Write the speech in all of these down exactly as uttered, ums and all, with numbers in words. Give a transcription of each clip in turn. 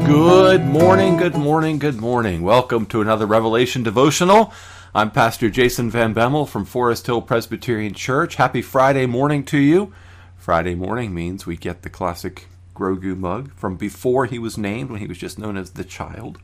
Good morning, good morning, good morning. Welcome to another Revelation Devotional. I'm Pastor Jason Van Bemmel from Forest Hill Presbyterian Church. Happy Friday morning to you. Friday morning means we get the classic Grogu mug from before he was named, when he was just known as the Child.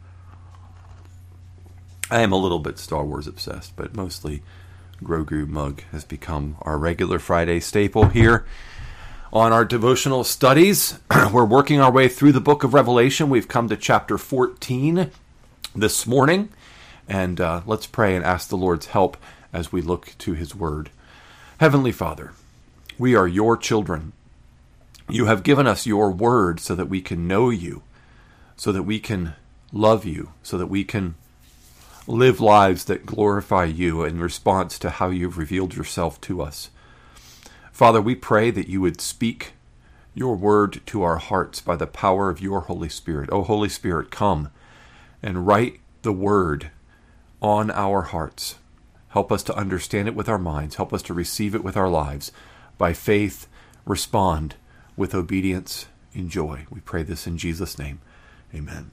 I am a little bit Star Wars obsessed, but mostly Grogu mug has become our regular Friday staple here on our devotional studies. We're working our way through the book of Revelation. We've come to chapter fourteen this morning, and uh, let's pray and ask the Lord's help as we look to his word. Heavenly Father, we are your children. You have given us your word so that we can know you, so that we can love you, so that we can live lives that glorify you in response to how you've revealed yourself to us. Father, we pray that you would speak your word to our hearts by the power of your Holy Spirit. Oh, Holy Spirit, come and write the word on our hearts. Help us to understand it with our minds. Help us to receive it with our lives. By faith, respond with obedience and joy. We pray this in Jesus' name. Amen.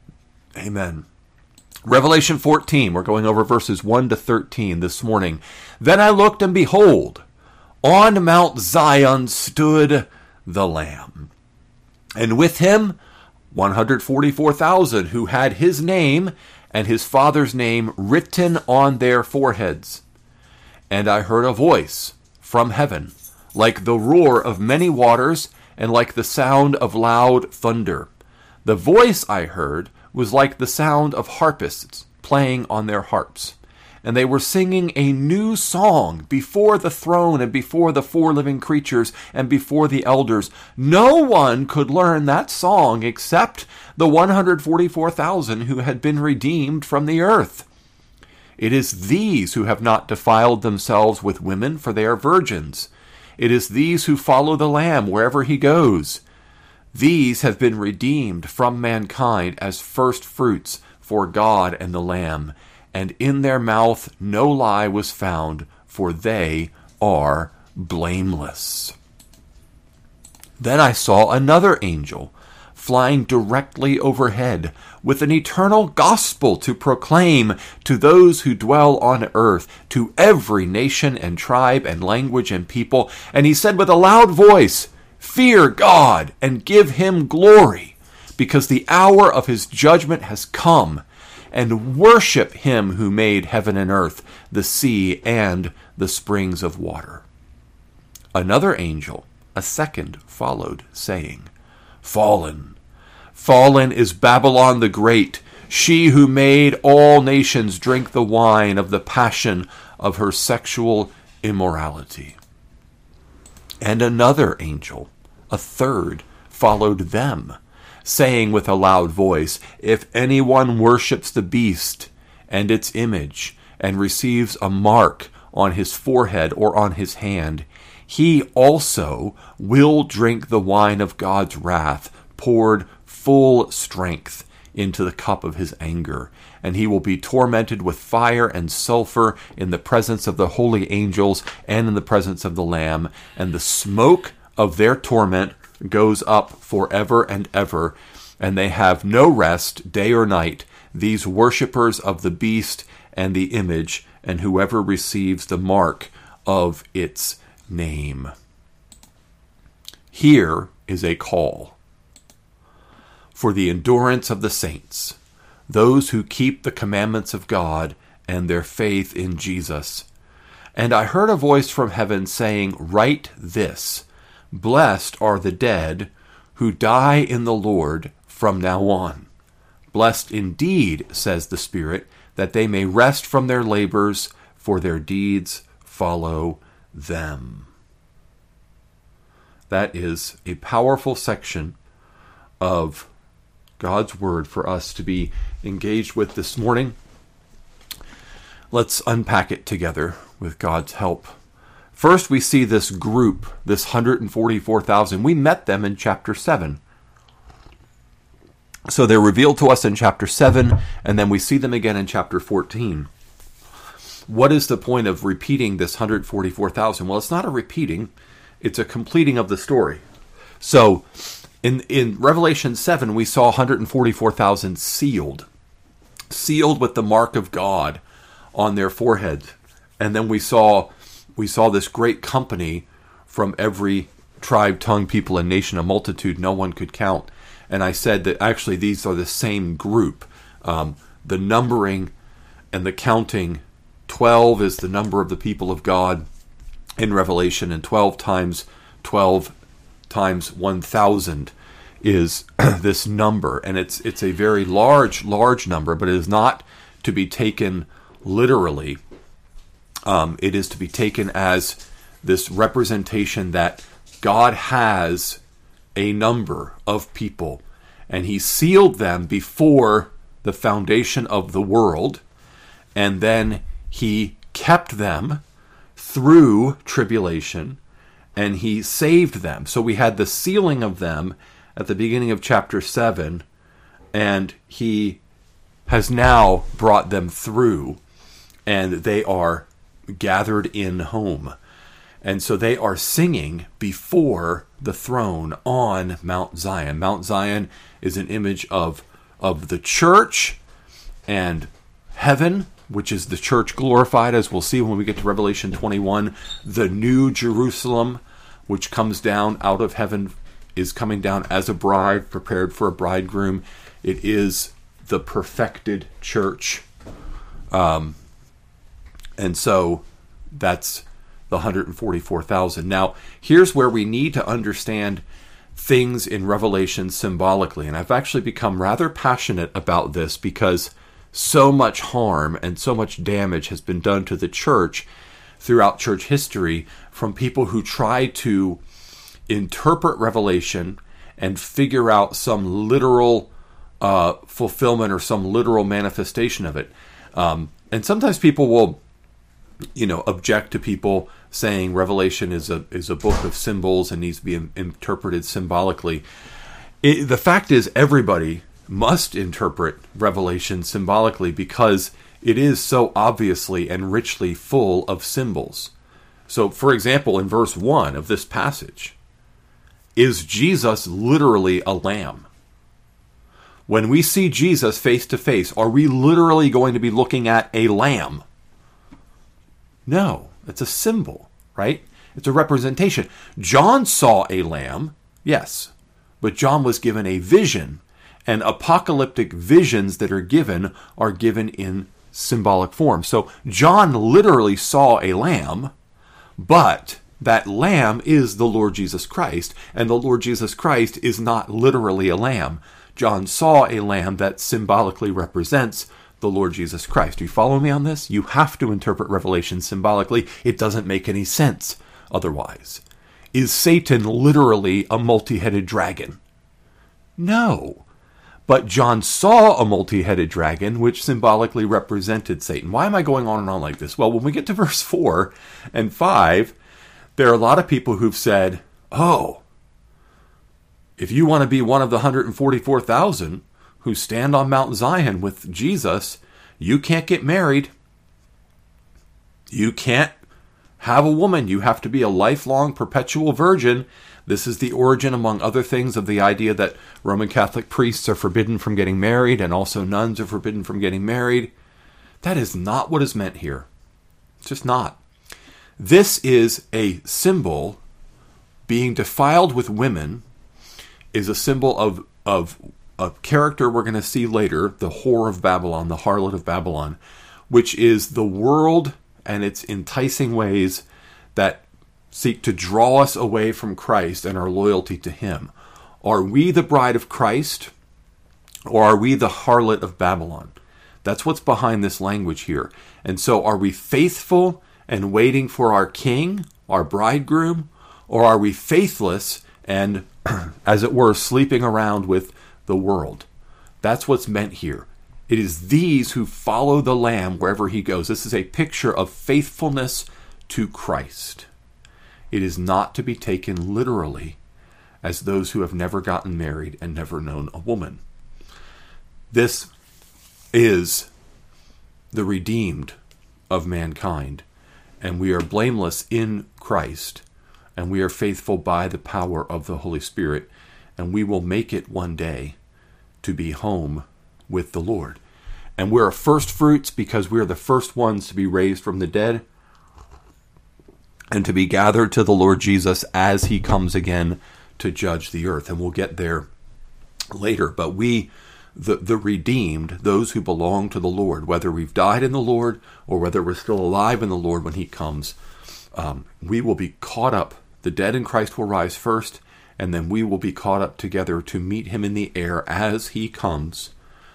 Amen. Revelation fourteen, we're going over verses one to thirteen this morning. Then I looked, and behold, on Mount Zion stood the Lamb, and with him one hundred forty-four thousand who had his name and his Father's name written on their foreheads. And I heard a voice from heaven, like the roar of many waters, and like the sound of loud thunder. The voice I heard was like the sound of harpists playing on their harps. And they were singing a new song before the throne and before the four living creatures and before the elders. No one could learn that song except the one hundred forty-four thousand who had been redeemed from the earth. It is these who have not defiled themselves with women, for they are virgins. It is these who follow the Lamb wherever he goes. These have been redeemed from mankind as first fruits for God and the Lamb. And in their mouth no lie was found, for they are blameless. Then I saw another angel flying directly overhead with an eternal gospel to proclaim to those who dwell on earth, to every nation and tribe and language and people. And he said with a loud voice, "Fear God and give him glory, because the hour of his judgment has come. And worship him who made heaven and earth, the sea, and the springs of water." Another angel, a second, followed, saying, "Fallen, fallen is Babylon the Great, she who made all nations drink the wine of the passion of her sexual immorality." And another angel, a third, followed them, saying with a loud voice, "If anyone worships the beast and its image, and receives a mark on his forehead or on his hand, he also will drink the wine of God's wrath, poured full strength into the cup of his anger. And he will be tormented with fire and sulfur in the presence of the holy angels and in the presence of the Lamb. And the smoke of their torment goes up forever and ever, and they have no rest day or night, these worshippers of the beast and the image, and whoever receives the mark of its name." Here is a call for the endurance of the saints, those who keep the commandments of God and their faith in Jesus. And I heard a voice from heaven saying, "Write this: Blessed are the dead who die in the Lord from now on. Blessed indeed, says the Spirit, that they may rest from their labors, for their deeds follow them." That is a powerful section of God's Word for us to be engaged with this morning. Let's unpack it together with God's help. First, we see this group, this one hundred forty-four thousand. We met them in chapter seven. So they're revealed to us in chapter seven, and then we see them again in chapter fourteen. What is the point of repeating this one hundred forty-four thousand? Well, it's not a repeating, it's a completing of the story. So In, in Revelation seven, we saw one hundred forty-four thousand sealed. Sealed with the mark of God on their foreheads. And then we saw we saw this great company from every tribe, tongue, people, and nation, a multitude no one could count. And I said that actually these are the same group. Um, the numbering and the counting, twelve is the number of the people of God in Revelation, and twelve times twelve times one thousand is this number. And it's it's a very large, large number, but it is not to be taken literally. Um, it is to be taken as this representation that God has a number of people, and he sealed them before the foundation of the world, and then he kept them through tribulation, and he saved them. So we had the sealing of them at the beginning of chapter seven, and he has now brought them through, and they are gathered in home. And so they are singing before the throne on Mount Zion. Mount Zion is an image of, of the church and heaven, which is the church glorified, as we'll see when we get to Revelation twenty-one. The new Jerusalem, which comes down out of heaven, is coming down as a bride, prepared for a bridegroom. It is the perfected church. Um, and so that's the one hundred forty-four thousand. Now, here's where we need to understand things in Revelation symbolically. And I've actually become rather passionate about this because so much harm and so much damage has been done to the church throughout church history from people who try to interpret Revelation and figure out some literal uh, fulfillment or some literal manifestation of it. Um, and sometimes people will, you know, object to people saying Revelation is a is a book of symbols and needs to be in, interpreted symbolically. It, the fact is, everybody must interpret Revelation symbolically because it is so obviously and richly full of symbols. So, for example, in verse one of this passage, is Jesus literally a lamb? When we see Jesus face to face, are we literally going to be looking at a lamb? No, it's a symbol, right? It's a representation. John saw a lamb, yes, but John was given a vision, and apocalyptic visions that are given are given in symbolic form. So John literally saw a lamb, but that lamb is the Lord Jesus Christ, and the Lord Jesus Christ is not literally a lamb. John saw a lamb that symbolically represents the Lord Jesus Christ. Do you follow me on this? You have to interpret Revelation symbolically. It doesn't make any sense otherwise. Is Satan literally a multi-headed dragon? No. But John saw a multi-headed dragon, which symbolically represented Satan. Why am I going on and on like this? Well, when we get to verse four and five, there are a lot of people who've said, oh, if you want to be one of the one hundred forty-four thousand who stand on Mount Zion with Jesus, you can't get married. You can't have a woman. You have to be a lifelong, perpetual virgin. This is the origin, among other things, of the idea that Roman Catholic priests are forbidden from getting married, and also nuns are forbidden from getting married. That is not what is meant here. It's just not. This is a symbol. Being defiled with women is a symbol of, of a character we're going to see later, the whore of Babylon, the harlot of Babylon, which is the world and its enticing ways that seek to draw us away from Christ and our loyalty to him. Are we the bride of Christ, or are we the harlot of Babylon? That's what's behind this language here. And so are we faithful and waiting for our king, our bridegroom, or are we faithless and, as it were, sleeping around with the world? That's what's meant here. It is these who follow the Lamb wherever he goes. This is a picture of faithfulness to Christ. It is not to be taken literally as those who have never gotten married and never known a woman. This is the redeemed of mankind, and we are blameless in Christ, and we are faithful by the power of the Holy Spirit. and we will make it one day to be home with the Lord. And we're first fruits because we're the first ones to be raised from the dead and to be gathered to the Lord Jesus as he comes again to judge the earth. And we'll get there later. But we, the, the redeemed, those who belong to the Lord, whether we've died in the Lord or whether we're still alive in the Lord when he comes, um, we will be caught up. The dead in Christ will rise first, and then we will be caught up together to meet him in the air as he comes.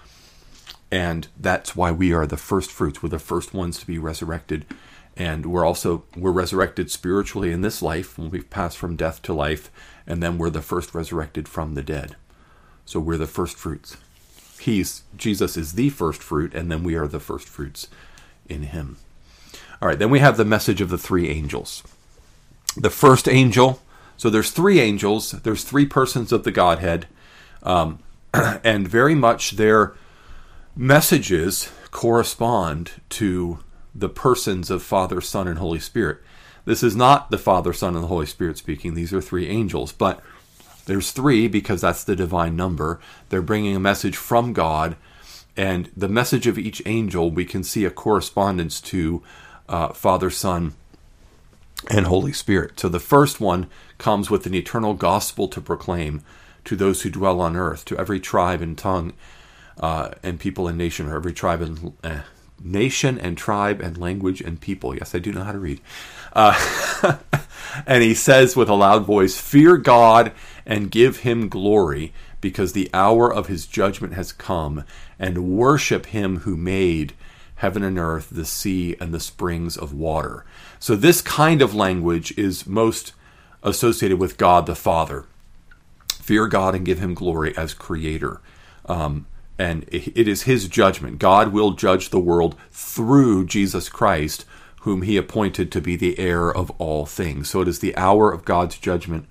And that's why we are the first fruits. We're the first ones to be resurrected. And we're also, we're resurrected spiritually in this life when we've passed from death to life. And then we're the first resurrected from the dead. So we're the first fruits. He's, Jesus is the first fruit, and then we are the first fruits in him. All right, then we have the message of the three angels. The first angel, so there's three angels, there's three persons of the Godhead, um, and very much their messages correspond to the persons of Father, Son, and Holy Spirit. This is not the Father, Son, and the Holy Spirit speaking. These are three angels, but there's three because that's the divine number. They're bringing a message from God, and the message of each angel, we can see a correspondence to uh, Father, Son, and Holy Spirit. So the first one comes with an eternal gospel to proclaim to those who dwell on earth, to every tribe and tongue, Uh, and people and nation, or every tribe and uh, nation and tribe and language and people. Yes, I do know how to read. Uh, and he says with a loud voice, "Fear God and give him glory, because the hour of his judgment has come, and worship him who made heaven and earth, the sea, and the springs of water." So this kind of language is most associated with God the Father. Fear God and give him glory as creator. Um, And it is his judgment. God will judge the world through Jesus Christ, whom he appointed to be the heir of all things. So it is the hour of God's judgment,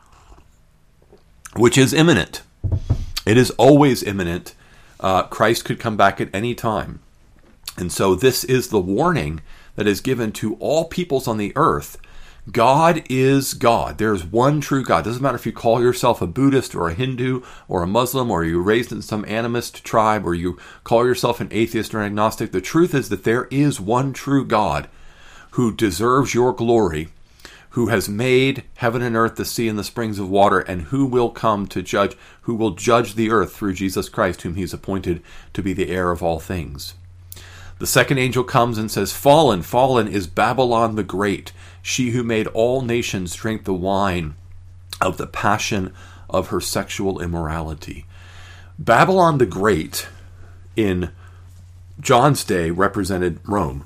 which is imminent. It is always imminent. Uh, Christ could come back at any time. And so this is the warning that is given to all peoples on the earth. God is God. There is one true God. It doesn't matter if you call yourself a Buddhist or a Hindu or a Muslim, or you're raised in some animist tribe, or you call yourself an atheist or an agnostic. The truth is that there is one true God who deserves your glory, who has made heaven and earth, the sea, and the springs of water, and who will come to judge, who will judge the earth through Jesus Christ, whom he's appointed to be the heir of all things. The second angel comes and says, "Fallen, fallen is Babylon the Great, she who made all nations drink the wine of the passion of her sexual immorality." Babylon the Great in John's day represented Rome.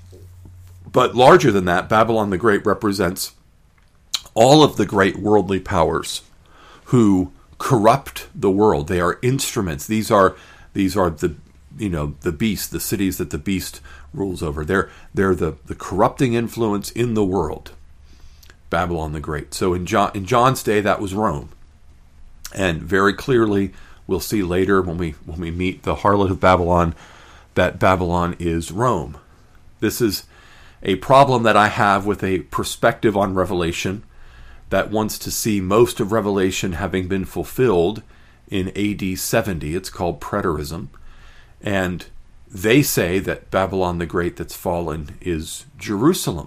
But larger than that, Babylon the Great represents all of the great worldly powers who corrupt the world. They are instruments. These are these are the you know the beast, the cities that the beast rules over. They're they're the, the corrupting influence in the world. Babylon the Great. So in John in John's day, that was Rome. And very clearly, we'll see later when we when we meet the harlot of Babylon, that Babylon is Rome. This is a problem that I have with a perspective on Revelation that wants to see most of Revelation having been fulfilled in A D seventy. It's called preterism. And they say that Babylon the Great that's fallen is Jerusalem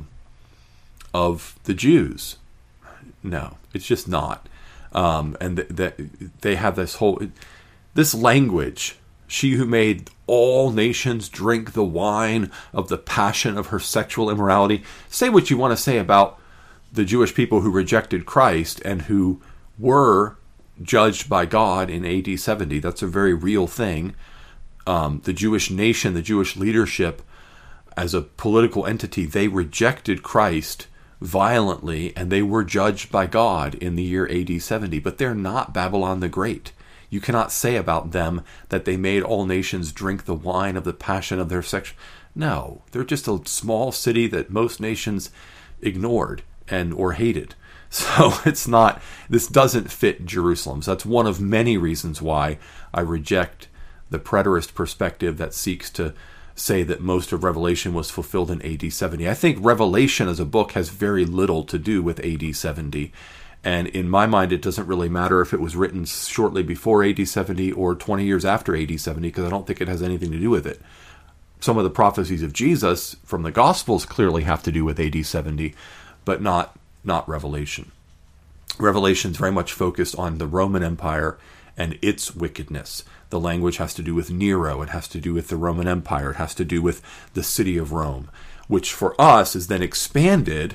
of the Jews. No, it's just not. Um, and th- th- they have this whole, this language, she who made all nations drink the wine of the passion of her sexual immorality. Say what you want to say about the Jewish people who rejected Christ and who were judged by God in A D seventy. That's a very real thing. Um, the Jewish nation, the Jewish leadership, as a political entity, they rejected Christ violently, and they were judged by God in the year A D seventy. But they're not Babylon the Great. You cannot say about them that they made all nations drink the wine of the passion of their sex. No, they're just a small city that most nations ignored and or hated. So it's not, this doesn't fit Jerusalem. So that's one of many reasons why I reject the preterist perspective that seeks to say that most of Revelation was fulfilled in A D seventy. I think Revelation as a book has very little to do with A D seventy. And in my mind, it doesn't really matter if it was written shortly before A D seventy or twenty years after A D seventy, because I don't think it has anything to do with it. Some of the prophecies of Jesus from the Gospels clearly have to do with A D seventy, but not, not Revelation. Revelation is very much focused on the Roman Empire and its wickedness. The language has to do with Nero. It has to do with the Roman Empire. It has to do with the city of Rome, which for us is then expanded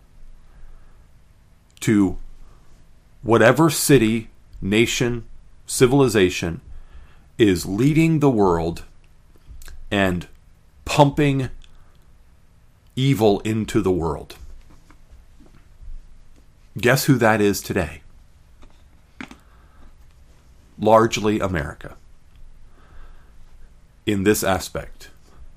to whatever city, nation, civilization is leading the world and pumping evil into the world. Guess who that is today? Largely America. In this aspect,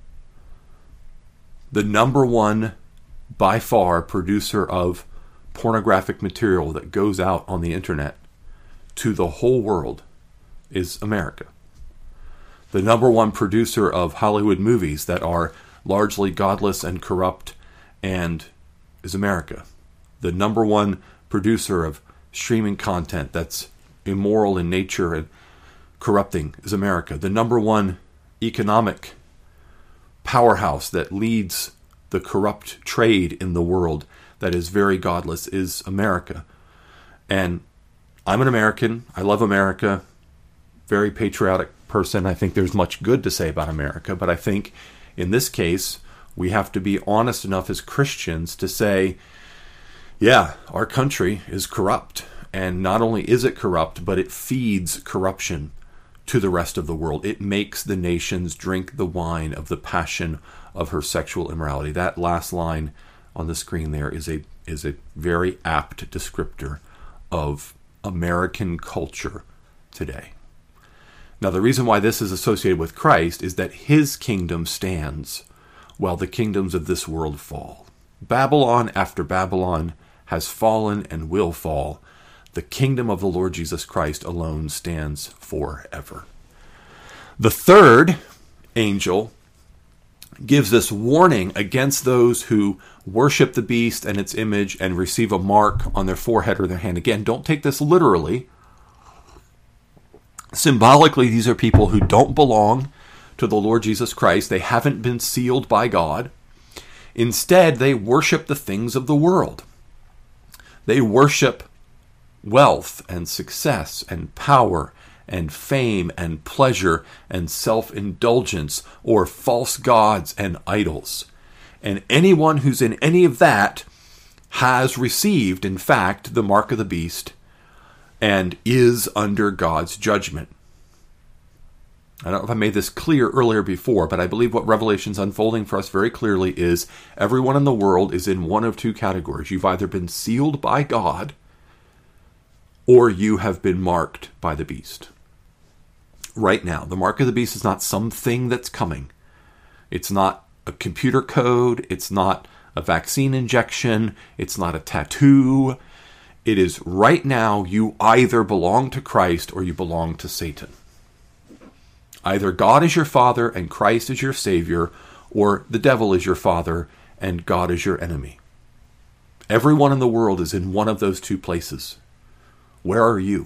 the number one, by far, producer of pornographic material that goes out on the internet to the whole world is America. The number one producer of Hollywood movies that are largely godless and corrupt and is America. The number one producer of streaming content that's immoral in nature and corrupting is America. The number one economic powerhouse that leads the corrupt trade in the world that is very godless is America. And I'm an American. I love America. Very patriotic person. I think there's much good to say about America, but I think in this case, we have to be honest enough as Christians to say, yeah, our country is corrupt. And not only is it corrupt, but it feeds corruption to the rest of the world. It makes the nations drink the wine of the passion of her sexual immorality. That last line on the screen there is a is a very apt descriptor of American culture today. Now, the reason why this is associated with Christ is that his kingdom stands while the kingdoms of this world fall. Babylon after Babylon has fallen and will fall. The kingdom of the Lord Jesus Christ alone stands forever. The third angel gives this warning against those who worship the beast and its image and receive a mark on their forehead or their hand. Again, don't take this literally. Symbolically, these are people who don't belong to the Lord Jesus Christ. They haven't been sealed by God. Instead, they worship the things of the world. They worship wealth and success and power and fame and pleasure and self-indulgence or false gods and idols. And anyone who's in any of that has received, in fact, the mark of the beast and is under God's judgment. I don't know if I made this clear earlier before, but I believe what Revelation's unfolding for us very clearly is everyone in the world is in one of two categories. You've either been sealed by God or you have been marked by the beast. Right now, the mark of the beast is not something that's coming. It's not a computer code. It's not a vaccine injection. It's not a tattoo. It is right now you either belong to Christ or you belong to Satan. Either God is your father and Christ is your savior, or the devil is your father and God is your enemy. Everyone in the world is in one of those two places. Where are you?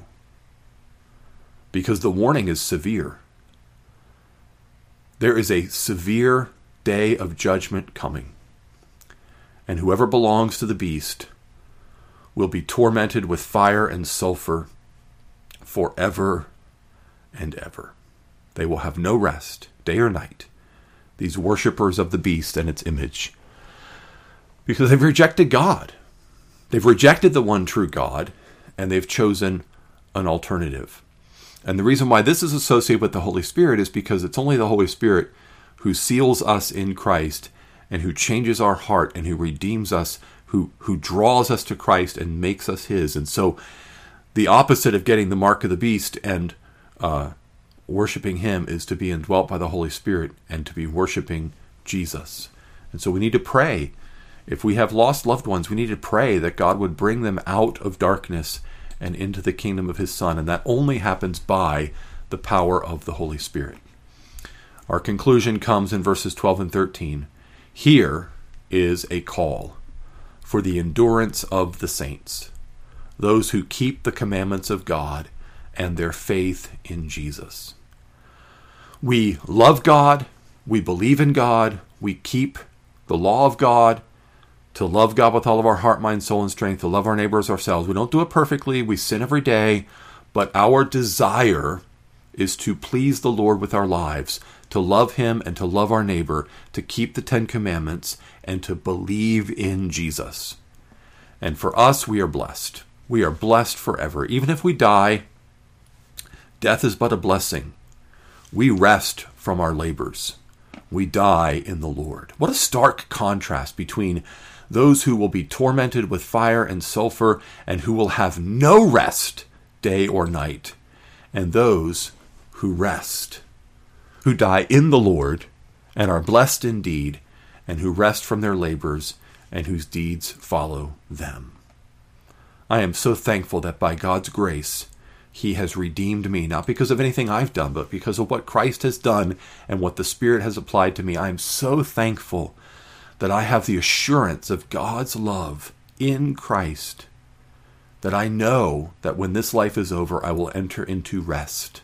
Because the warning is severe. There is a severe day of judgment coming. And whoever belongs to the beast will be tormented with fire and sulfur forever and ever. They will have no rest, day or night, these worshippers of the beast and its image, because they've rejected God. They've rejected the one true God, and they've chosen an alternative. And the reason why this is associated with the Holy Spirit is because it's only the Holy Spirit who seals us in Christ and who changes our heart and who redeems us, who, who draws us to Christ and makes us his. And so the opposite of getting the mark of the beast and uh, worshiping him is to be indwelt by the Holy Spirit and to be worshiping Jesus. And so we need to pray. If we have lost loved ones, we need to pray that God would bring them out of darkness and into the kingdom of his Son. And that only happens by the power of the Holy Spirit. Our conclusion comes in verses twelve and thirteen. Here is a call for the endurance of the saints. those who keep the commandments of God and their faith in Jesus. We love God, we believe in God, we keep the law of God, to love God with all of our heart, mind, soul, and strength, to love our neighbor as ourselves. We don't do it perfectly, we sin every day, but our desire is to please the Lord with our lives, to love Him and to love our neighbor, to keep the Ten Commandments, and to believe in Jesus. And for us, we are blessed. We are blessed forever. Even if we die, death is but a blessing. We rest from our labors. We die in the Lord. What a stark contrast between those who will be tormented with fire and sulfur and who will have no rest day or night, and those who rest, who die in the Lord and are blessed indeed, and who rest from their labors and whose deeds follow them. I am so thankful that by God's grace, He has redeemed me, not because of anything I've done, but because of what Christ has done and what the Spirit has applied to me. I am so thankful that I have the assurance of God's love in Christ, that I know that when this life is over, I will enter into rest.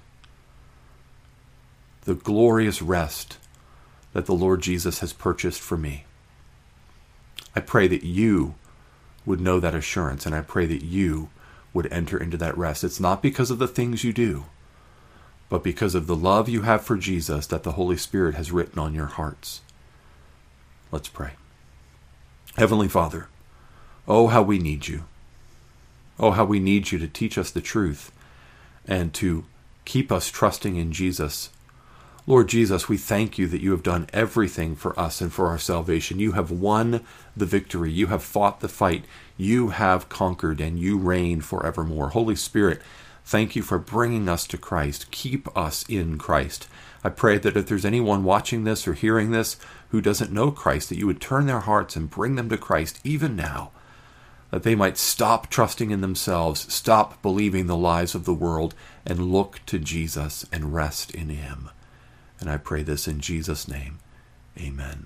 The glorious rest that the Lord Jesus has purchased for me. I pray that you would know that assurance, and I pray that you would enter into that rest. It's not because of the things you do, but because of the love you have for Jesus that the Holy Spirit has written on your hearts. Let's pray. Heavenly Father, oh, how we need you. Oh, how we need you to teach us the truth and to keep us trusting in Jesus. Lord Jesus, we thank you that you have done everything for us and for our salvation. You have won the victory. You have fought the fight. You have conquered, and you reign forevermore. Holy Spirit, thank you for bringing us to Christ. Keep us in Christ. I pray that if there's anyone watching this or hearing this who doesn't know Christ, that you would turn their hearts and bring them to Christ even now, that they might stop trusting in themselves, stop believing the lies of the world, and look to Jesus and rest in Him. And I pray this in Jesus' name. Amen.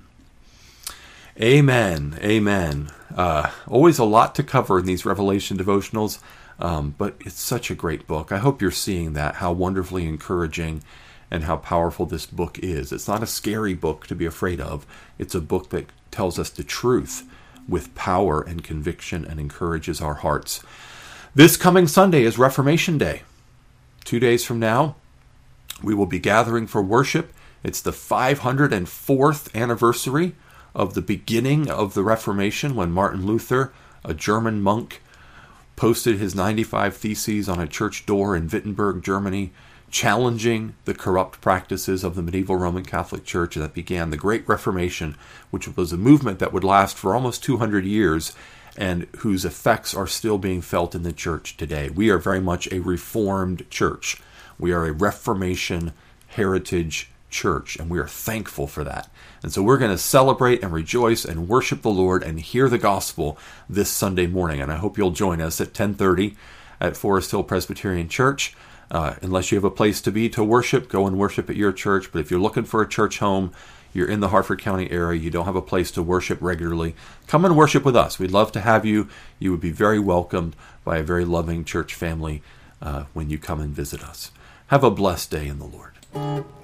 Amen. Amen. Uh, always a lot to cover in these Revelation devotionals, um, but it's such a great book. I hope you're seeing that, how wonderfully encouraging and how powerful this book is. It's not a scary book to be afraid of. It's a book that tells us the truth with power and conviction and encourages our hearts. This coming Sunday is Reformation Day. Two days from now, we will be gathering for worship. It's the five hundred fourth anniversary of the beginning of the Reformation, when Martin Luther, a German monk, posted his ninety-five Theses on a church door in Wittenberg, Germany, challenging the corrupt practices of the medieval Roman Catholic Church. That began the Great Reformation, which was a movement that would last for almost two hundred years and whose effects are still being felt in the church today. We are very much a Reformed church. We are a Reformation heritage church, and we are thankful for that. And so we're going to celebrate and rejoice and worship the Lord and hear the gospel this Sunday morning. And I hope you'll join us at ten thirty at Forest Hill Presbyterian Church. Uh, unless you have a place to be to worship, go and worship at your church. But if you're looking for a church home, you're in the Hartford County area, you don't have a place to worship regularly, come and worship with us. We'd love to have you. You would be very welcomed by a very loving church family uh, when you come and visit us. Have a blessed day in the Lord.